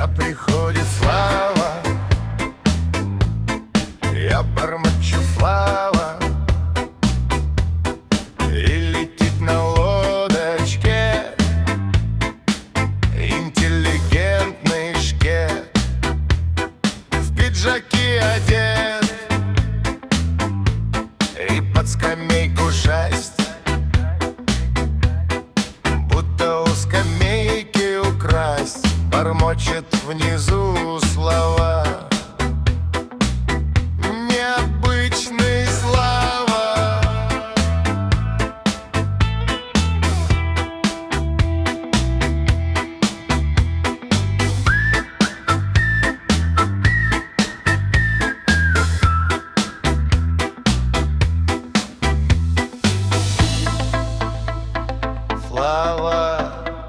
Когда приходит слава, я бормочу слава, и летит на лодочке интеллигентный шкет, в пиджаки одет и под скамейку шесть, будто у скамейки украсть, бормочет внизу слова. Необычный слава. Слава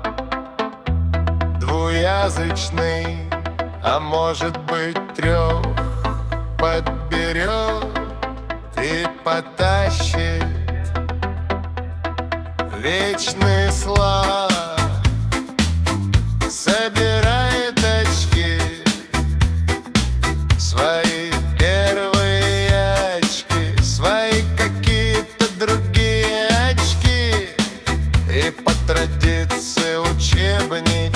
двуязычный, а может быть трех, подберет и потащит. Вечный слав собирает очки, свои первые очки, свои какие-то другие очки, и по традиции учебники